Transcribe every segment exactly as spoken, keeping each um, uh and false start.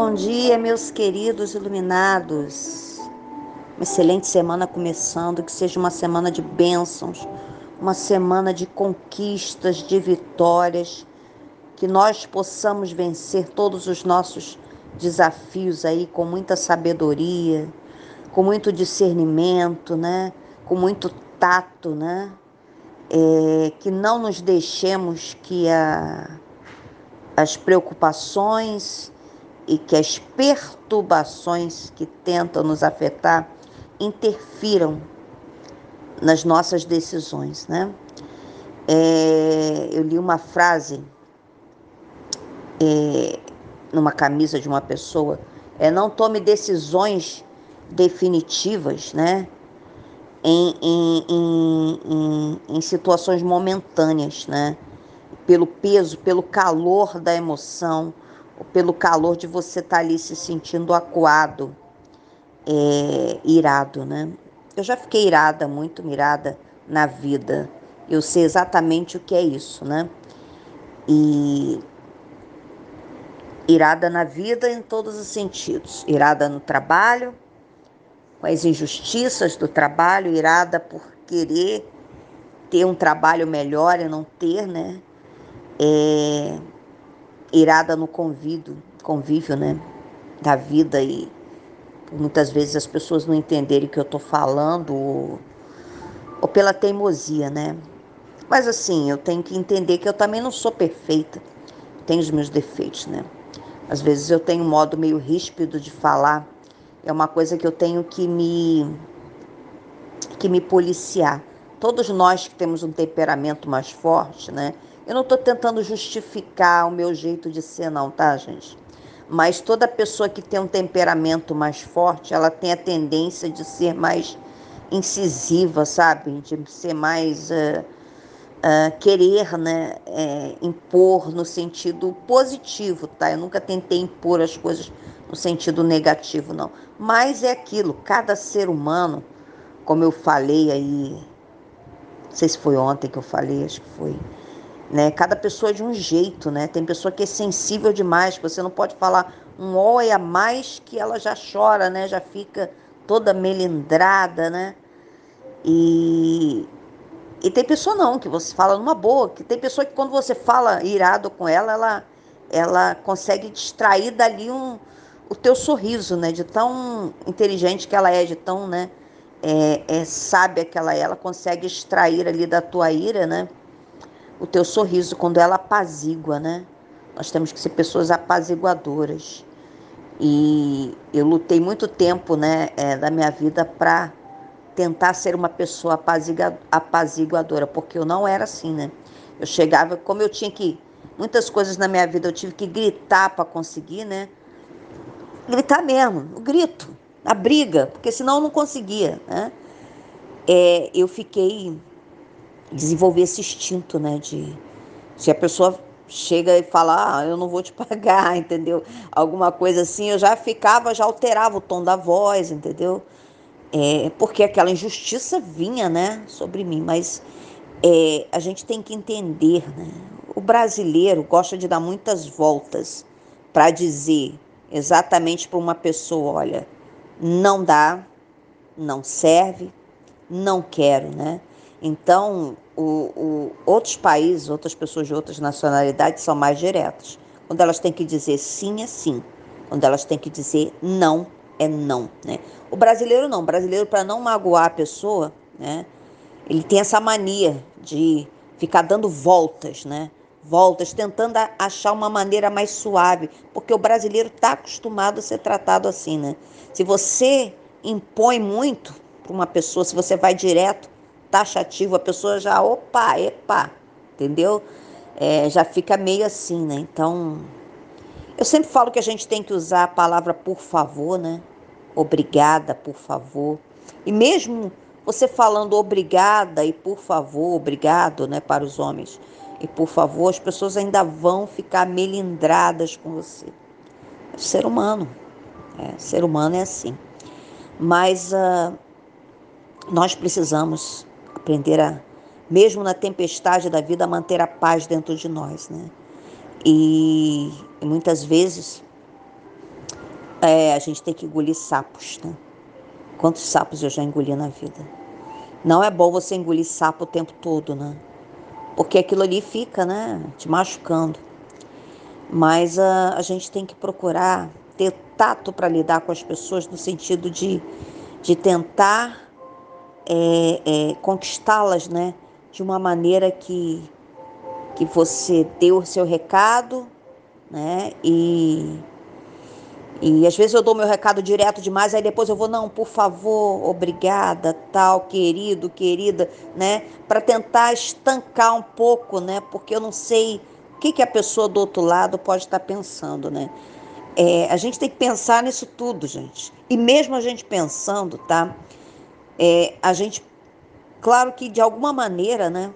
Bom dia, meus queridos iluminados. Uma excelente semana começando, que seja uma semana de bênçãos, uma semana de conquistas, de vitórias, que nós possamos vencer todos os nossos desafios aí com muita sabedoria, com muito discernimento, né? Com muito tato, né? É, que não nos deixemos que a, as preocupações e que as perturbações que tentam nos afetar interfiram nas nossas decisões, né? É, eu li uma frase é, numa camisa de uma pessoa, é não tome decisões definitivas, né? Em, em, em, em, em situações momentâneas, né? Pelo peso, pelo calor da emoção, ou pelo calor de você estar ali se sentindo acuado, é, irado, né? Eu já fiquei irada, muito irada na vida. Eu sei exatamente o que é isso, né? E irada na vida em todos os sentidos. Irada no trabalho, com as injustiças do trabalho, irada por querer ter um trabalho melhor e não ter, né? É, irada no convívio, convívio, né? Da vida e muitas vezes as pessoas não entenderem o que eu tô falando ou, ou pela teimosia, né? Mas assim, eu tenho que entender que eu também não sou perfeita, tenho os meus defeitos, né? Às vezes eu tenho um modo meio ríspido de falar, é uma coisa que eu tenho que me, que me policiar. Todos nós que temos um temperamento mais forte, né? Eu não estou tentando justificar o meu jeito de ser, não, tá, gente? Mas toda pessoa que tem um temperamento mais forte, ela tem a tendência de ser mais incisiva, sabe? De ser mais uh, uh, querer, né? É, impor no sentido positivo, tá? Eu nunca tentei impor as coisas no sentido negativo, não. Mas é aquilo, cada ser humano, como eu falei aí, não sei se foi ontem que eu falei, acho que foi, né? Cada pessoa é de um jeito, né? Tem pessoa que é sensível demais, que você não pode falar um oi a mais que ela já chora, né? Já fica toda melindrada, né? E, e tem pessoa não, que você fala numa boa, que tem pessoa que quando você fala irado com ela, ela, ela consegue distrair dali um, o teu sorriso, né? De tão inteligente que ela é, de tão, né? É, é sábia que ela é, ela consegue extrair ali da tua ira, né? O teu sorriso quando ela apazigua, né? Nós temos que ser pessoas apaziguadoras. E eu lutei muito tempo, né, é, da minha vida para tentar ser uma pessoa apaziguadora, porque eu não era assim, né? Eu chegava, como eu tinha que, muitas coisas na minha vida eu tive que gritar para conseguir, né? Gritar mesmo, o grito, a briga, porque senão eu não conseguia, né? É, eu fiquei, desenvolvi esse instinto, né, de se a pessoa chega e fala, ah, eu não vou te pagar, entendeu? Alguma coisa assim, eu já ficava, já alterava o tom da voz, entendeu? É, porque aquela injustiça vinha, né, sobre mim, mas é, a gente tem que entender, né? O brasileiro gosta de dar muitas voltas para dizer exatamente para uma pessoa, olha, não dá, não serve, não quero, né? Então, o, o, outros países, outras pessoas de outras nacionalidades são mais diretas. Quando elas têm que dizer sim, é sim. Quando elas têm que dizer não, é não, né? O brasileiro não. O brasileiro, para não magoar a pessoa, né? Ele tem essa mania de ficar dando voltas, né? Voltas, tentando achar uma maneira mais suave, porque o brasileiro está acostumado a ser tratado assim, né? Se você impõe muito para uma pessoa, se você vai direto, taxativo, a pessoa já, opa, epa, entendeu? É, já fica meio assim, né? Então, eu sempre falo que a gente tem que usar a palavra por favor, né? Obrigada, por favor. E mesmo você falando obrigada e por favor, obrigado, né, para os homens, e por favor, as pessoas ainda vão ficar melindradas com você. É ser humano, é, ser humano é assim. Mas uh, nós precisamos aprender a, mesmo na tempestade da vida, a manter a paz dentro de nós, né? E, e muitas vezes É, a gente tem que engolir sapos, né? Quantos sapos eu já engoli na vida? Não é bom você engolir sapo o tempo todo, né? Porque aquilo ali fica, né, te machucando. Mas a, a gente tem que procurar ter tato para lidar com as pessoas no sentido de, de tentar é, é, conquistá-las, né? De uma maneira que, que você deu o seu recado, né? E, e às vezes eu dou meu recado direto demais, aí depois eu vou, não, por favor, obrigada, tal, querido, querida, né? Para tentar estancar um pouco, né? Porque eu não sei o que, que a pessoa do outro lado pode estar pensando, né? É, a gente tem que pensar nisso tudo, gente. E mesmo a gente pensando, tá? É, a gente, claro que de alguma maneira, né?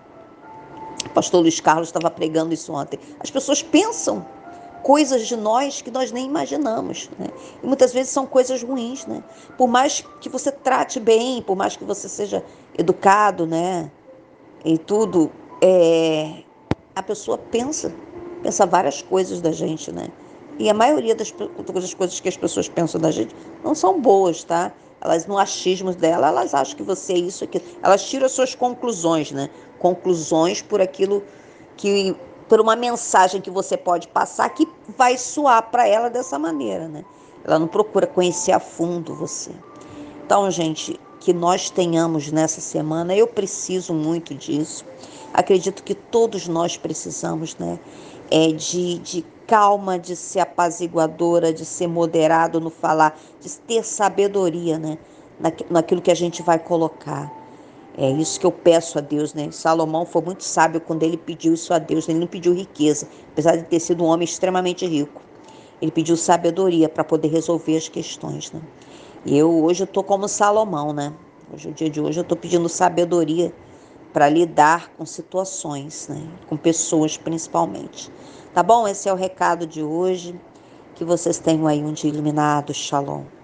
O pastor Luiz Carlos estava pregando isso ontem. As pessoas pensam coisas de nós que nós nem imaginamos, né? E muitas vezes são coisas ruins, né? Por mais que você trate bem, por mais que você seja educado, né? E tudo, é... a pessoa pensa, pensa várias coisas da gente, né? E a maioria das, das coisas que as pessoas pensam da gente não são boas, tá? Elas, no achismo dela, elas acham que você é isso, aquilo. Elas tiram as suas conclusões, né? Conclusões por aquilo que, por uma mensagem que você pode passar que vai soar para ela dessa maneira, né? Ela não procura conhecer a fundo você. Então, gente, que nós tenhamos nessa semana, eu preciso muito disso. Acredito que todos nós precisamos, né? É de, de calma, de ser apaziguadora, de ser moderado no falar, de ter sabedoria, né? Naquilo que a gente vai colocar. É isso que eu peço a Deus, né? Salomão foi muito sábio quando ele pediu isso a Deus, né? Ele não pediu riqueza, apesar de ter sido um homem extremamente rico. Ele pediu sabedoria para poder resolver as questões, né? E eu hoje eu tô como Salomão, né? Hoje, o dia de hoje, eu tô pedindo sabedoria para lidar com situações, né? Com pessoas principalmente. Tá bom? Esse é o recado de hoje. Que vocês tenham aí um dia iluminado. Shalom.